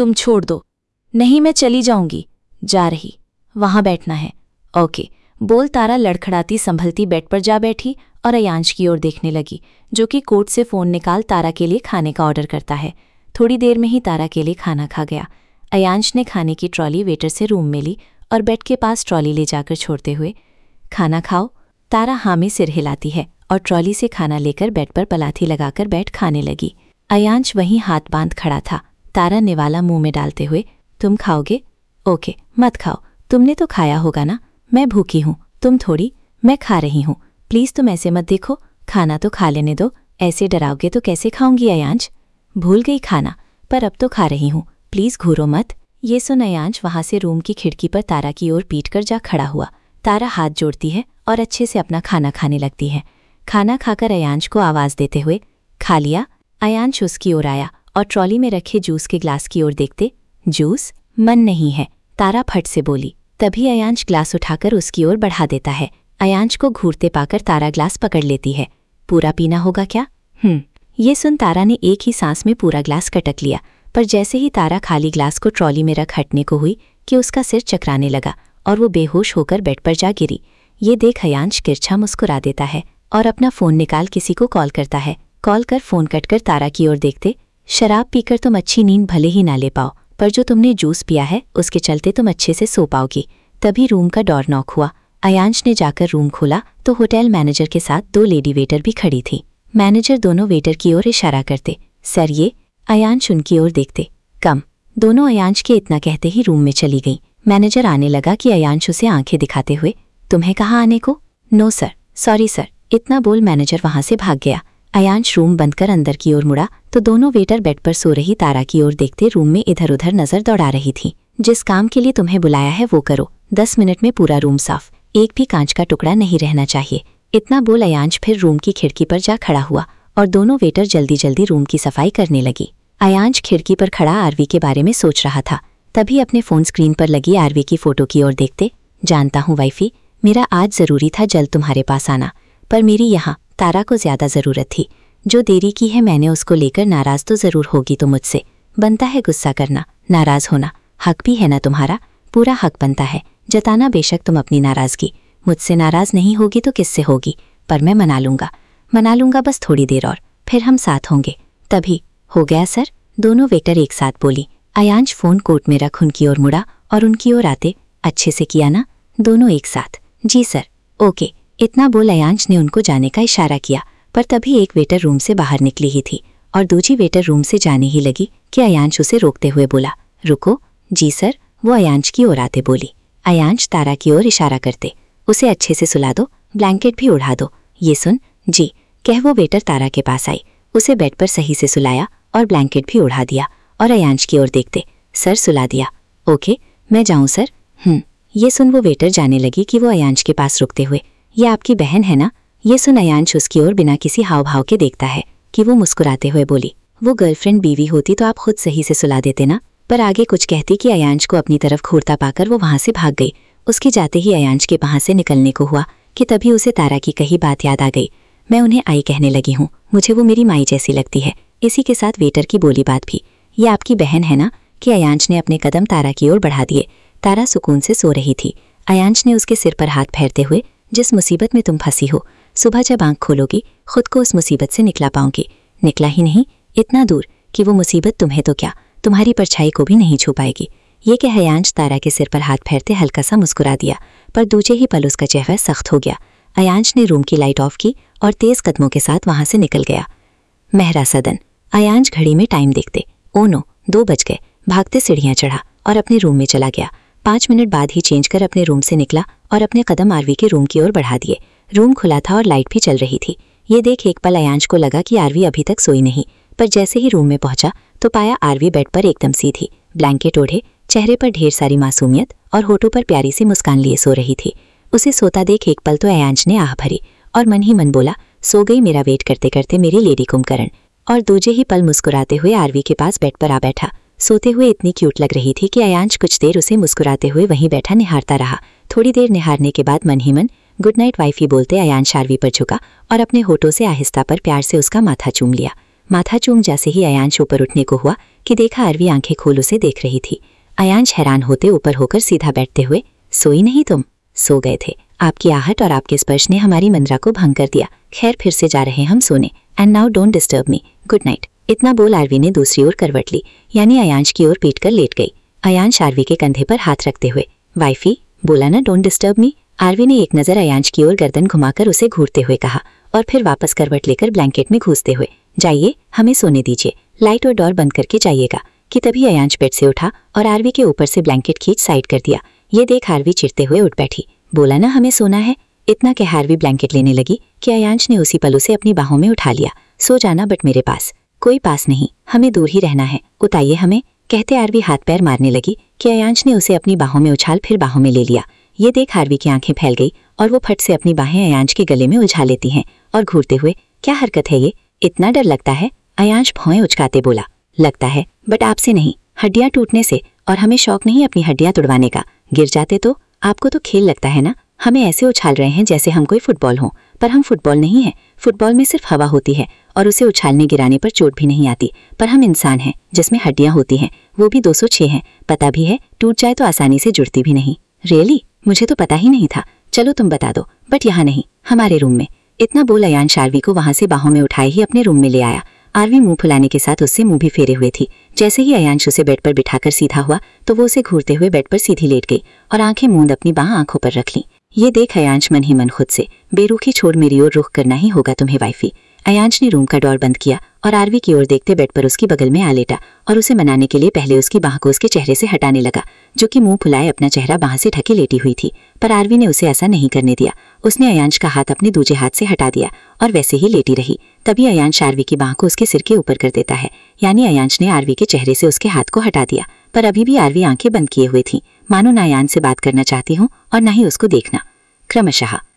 तुम छोड़ दो। नहीं, मैं चली जाऊंगी। जा रही, वहां बैठना है। ओके, बोल तारा लड़खड़ाती संभलती बेड पर जा बैठी और अयांश की ओर देखने लगी, जो कि कोट से फ़ोन निकाल तारा के लिए खाने का ऑर्डर करता है। थोड़ी देर में ही तारा के लिए खाना खा गया। अयांश ने खाने की ट्रॉली वेटर से रूम में ली और बेड के पास ट्रॉली ले जाकर छोड़ते हुए, खाना खाओ। तारा हाँ में सिर हिलाती है और ट्रॉली से खाना लेकर बेड पर पलाथी लगाकर बैठ खाने लगी। अयांश वहीं हाथ बांध खड़ा था। तारा निवाला मुंह में डालते हुए, तुम खाओगे? ओके, मत खाओ, तुमने तो खाया होगा ना। मैं भूखी हूँ, तुम थोड़ी। मैं खा रही हूँ, प्लीज़ तुम ऐसे मत देखो, खाना तो खा लेने दो। ऐसे डराओगे तो कैसे खाऊंगी अयांश? भूल गई खाना, पर अब तो खा रही हूँ, प्लीज़ घूरो मत। ये सुन अयांश वहाँ से रूम की खिड़की पर तारा की ओर पीट कर जा खड़ा हुआ। तारा हाथ जोड़ती है और अच्छे से अपना खाना खाने लगती है। खाना खाकर अयांश को आवाज़ देते हुए, खा लिया? अयांश उसकी ओर आया और ट्रॉली में रखे जूस के ग्लास की ओर देखते, जूस? मन नहीं है, तारा फट से बोली। तभी अयांश ग्लास उठाकर उसकी ओर बढ़ा देता है। अयांश को घूरते पाकर तारा ग्लास पकड़ लेती है। पूरा पीना होगा क्या? ये सुन तारा ने एक ही सांस में पूरा ग्लास कटक लिया, पर जैसे ही तारा खाली ग्लास को ट्रॉली में रख हटने को हुई कि उसका सिर चकराने लगा और वो बेहोश होकर बेड पर जा गिरी। ये देख अयांश किरछा मुस्कुरा देता है और अपना फ़ोन निकाल किसी को कॉल करता है। कॉल कर फ़ोन कटकर तारा की ओर देखते, शराब पीकर तुम अच्छी नींद भले ही ना ले पाओ, पर जो तुमने जूस पिया है उसके चलते तुम अच्छे से सो पाओगी। तभी रूम का डोर नॉक हुआ। अयांश ने जाकर रूम खोला तो होटल मैनेजर के साथ 2 लेडी वेटर भी खड़ी थी। मैनेजर दोनों वेटर की ओर इशारा करते, सर ये। अयांश उनकी ओर देखते, कम। दोनों अयांश के इतना कहते ही रूम में चली गईं। मैनेजर आने लगा कि अयांश उसे आंखें दिखाते हुए, तुम्हें कहाँ आने को? No sir, sorry sir. इतना बोल मैनेजर वहां से भाग गया। अयांश रूम बंद कर अंदर की ओर मुड़ा तो दोनों वेटर बेड पर सो रही तारा की ओर देखते रूम में इधर उधर नजर दौड़ा रही थी। जिस काम के लिए तुम्हें बुलाया है वो करो, 10 मिनट में पूरा रूम साफ, एक भी कांच का टुकड़ा नहीं रहना चाहिए। इतना बोल अयांश फिर रूम की खिड़की पर जा खड़ा हुआ और दोनों वेटर जल्दी जल्दी रूम की सफाई करने लगी। अयांश खिड़की पर खड़ा आरवी के बारे में सोच रहा था। तभी अपने फ़ोन स्क्रीन पर लगी आरवी की फ़ोटो की ओर देखते, जानता हूँ वाइफी, मेरा आज ज़रूरी था जल्द तुम्हारे पास आना, पर मेरी यहाँ तारा को ज़्यादा ज़रूरत थी। जो देरी की है मैंने उसको लेकर नाराज़ तो ज़रूर होगी तो मुझसे। बनता है गुस्सा करना, नाराज़ होना, हक भी है ना तुम्हारा, पूरा हक बनता है जताना बेशक तुम अपनी नाराज़गी। मुझसे नाराज़ नहीं होगी तो किससे होगी, पर मैं मना लूँगा बस थोड़ी देर और, फिर हम साथ होंगे। तभी, हो गया सर? दोनों वेटर एक साथ बोली। अयांश फ़ोन कोट में रख उनकी ओर मुड़ा और उनकी ओर आते, अच्छे से किया ना? दोनों एक साथ, जी सर। ओके। इतना बोल अयांश ने उनको जाने का इशारा किया, पर तभी एक वेटर रूम से बाहर निकली ही थी और दूसरी वेटर रूम से जाने ही लगी कि अयांश उसे रोकते हुए बोला, रुको। जी सर। वो अयांश की ओर आते बोली। अयांश तारा की ओर इशारा करते, उसे अच्छे से सुला दो, ब्लैंकेट भी उड़ा दो। ये सुन। जी, कह वो वेटर तारा के पास आई, उसे बेड पर सही से सुलाया और ब्लैंकेट भी उड़ा दिया और अयांश की ओर देखते, सर सुला दिया। ओके, मैं जाऊं सर? ये सुन वो वेटर जाने लगी कि वो अयांश के पास रुकते हुए, ये आपकी बहन है ना? ये सुन अयांश उसकी ओर बिना किसी हाव भाव के देखता है कि वो मुस्कुराते हुए बोली, वो गर्लफ्रेंड बीवी होती तो आप खुद सही से सुला देते ना। पर आगे कुछ कहती कि अयांश को अपनी तरफ घूरता पाकर वो वहां से भाग गई। उसके जाते ही अयांश के वहां से निकलने को हुआ कि तभी उसे तारा की कही बात याद आ गई। मैं उन्हें आई कहने लगी हूँ, मुझे वो मेरी माई जैसी लगती है। इसी के साथ वेटर की बोली बात भी, ये आपकी बहन है ना? कि अयांश ने अपने कदम तारा की ओर बढ़ा दिए। तारा सुकून से सो रही थी। अयांश ने उसके सिर पर हाथ फेरते हुए, जिस मुसीबत में तुम फंसी हो, सुबह जब आंख खोलोगी खुद को उस मुसीबत से निकला पाओगी। निकला ही नहीं, इतना दूर कि वो मुसीबत तुम्हें तो क्या, तुम्हारी परछाई को भी नहीं छू पाएगी। ये कह अयांश तारा के सिर पर हाथ फेरते हल्का सा मुस्कुरा दिया, पर दूजे ही पल उसका चेहरा सख्त हो गया। अयांश ने रूम की लाइट ऑफ की और तेज कदमों के साथ वहां से निकल गया। मेहरा सदन। अयांश घड़ी में टाइम देखते, ओ नो, 2 बज गए। भागते सीढ़ियां चढ़ा और अपने रूम में चला गया। 5 मिनट बाद ही चेंज कर अपने रूम से निकला और अपने कदम आरवी के रूम की ओर बढ़ा दिए। रूम खुला था और लाइट भी चल रही थी। ये देख एक पल अयांश को लगा कि आरवी अभी तक सोई नहीं, पर जैसे ही रूम में पहुंचा तो पाया आरवी बेड पर एकदम सीधी, ब्लैंकेट ओढ़े, चेहरे पर ढेर सारी मासूमियत और होठों पर प्यारी सी मुस्कान लिए सो रही थी। उसे सोता देख एक पल तो अयांश ने आह भरी और मन ही मन बोला, सो गई मेरा वेट करते करते मेरी लेडी कुंभकर्ण। और दूजे ही पल मुस्कुराते हुए आरवी के पास बेड पर आ बैठा। सोते हुए इतनी क्यूट लग रही थी कि अयांश कुछ देर उसे मुस्कुराते हुए वहीं बैठा निहारता रहा। थोड़ी देर निहारने के बाद मन ही मन गुड नाइट वाइफी बोलते अयांश आरवी पर झुका और अपने होठों से आहिस्ता पर प्यार से उसका माथा चूम लिया। माथा चूम जैसे ही अयांश ऊपर उठने को हुआ कि देखा आरवी आंखें खोल उसे देख रही थी। अयांश हैरान होते ऊपर होकर सीधा बैठते हुए, सोई नहीं तुम? सो गए थे। आपकी आहट और आपके स्पर्श ने हमारी मंद्रा को भंग कर दिया। खैर फिर से जा रहे हम सोने। And now don't disturb me, good night. इतना बोल आरवी ने दूसरी ओर करवट ली, यानी अयांश की ओर पीट कर लेट गई। अयांश आरवी के कंधे पर हाथ रखते हुए, वाइफी बोला ना डोंट डिस्टर्ब मी। आरवी ने एक नज़र अयांश की ओर गर्दन घुमाकर उसे घूरते हुए कहा और फिर वापस करवट लेकर ब्लैंकेट में घुसते हुए, जाइए हमें सोने दीजिए, लाइट और डोर बंद करके जाइएगा। कि तभी अयांश बेड से उठा और आरवी के ऊपर से ब्लैंकेट खींच साइड कर दिया। ये देख आरवी चिढ़ते हुए उठ बैठी, बोला ना हमें सोना है। इतना कह आरवी ब्लैंकेट लेने लगी कि अयांश ने उसी पल उसे अपनी बाहों में उठा लिया। सो जाना बट मेरे पास। कोई पास नहीं, हमें दूर ही रहना है, उताइए हमें। कहते आरवी हाथ पैर मारने लगी कि अयांश ने उसे अपनी बाहों में उछाल फिर बाहों में ले लिया। ये देख आरवी की आंखें फैल गई और वो फट से अपनी बाहें अयांश के गले में उलझा लेती हैं और घूरते हुए, क्या हरकत है ये, इतना डर लगता है? अयांश भौएं उचकाते बोला, लगता है बट आपसे नहीं, हड्डियां टूटने से, और हमें शौक नहीं अपनी हड्डियां तुड़वाने का। गिर जाते तो? आपको तो खेल लगता है ना। हमें ऐसे उछाल रहे हैं जैसे हम कोई फुटबॉल हों, पर हम फुटबॉल नहीं है। फुटबॉल में सिर्फ हवा होती है और उसे उछालने गिराने पर चोट भी नहीं आती, पर हम इंसान हैं जिसमें हड्डियां होती हैं, वो भी 206 हैं। पता भी है टूट जाए तो आसानी से जुड़ती भी नहीं। रियली? मुझे तो पता ही नहीं था। चलो तुम बता दो, बट यहाँ नहीं, हमारे रूम में। इतना बोल अयांश आरवी को वहां से बाहों में उठाए ही अपने रूम में ले आया। आरवी मुंह फुलाने के साथ उससे मुंह भी फेरे हुए थी। जैसे ही अयांश उसे बेड पर बिठाकर सीधा हुआ तो वो उसे घूरते हुए बेड पर सीधी लेट गई और आंखें मूंद अपनी बाह आंखों पर रख ली। ये देख अयांश मन ही मन खुद से, बेरुखी छोड़ मेरी ओर रुख करना ही होगा तुम्हें वाइफी। अयांश ने रूम का डोर बंद किया और आरवी की ओर देखते बेड पर उसकी बगल में आ लेटा और उसे मनाने के लिए पहले उसकी बाह को उसके चेहरे से हटाने लगा, जो कि मुंह फुलाए अपना चेहरा बाह से ढके लेटी हुई थी। पर आरवी ने उसे ऐसा नहीं करने दिया। उसने अयांश का हाथ अपने दूजे हाथ से हटा दिया और वैसे ही लेटी रही। तभी अयांश आरवी की बाह को उसके सिर के ऊपर कर देता है, यानी अयांश ने आरवी के चेहरे से उसके हाथ को हटा दिया। पर अभी भी आरवी आंखें बंद किए हुए थी, मानो ना अयांश से बात करना चाहती हूँ और न ही उसको देखना। क्रमशः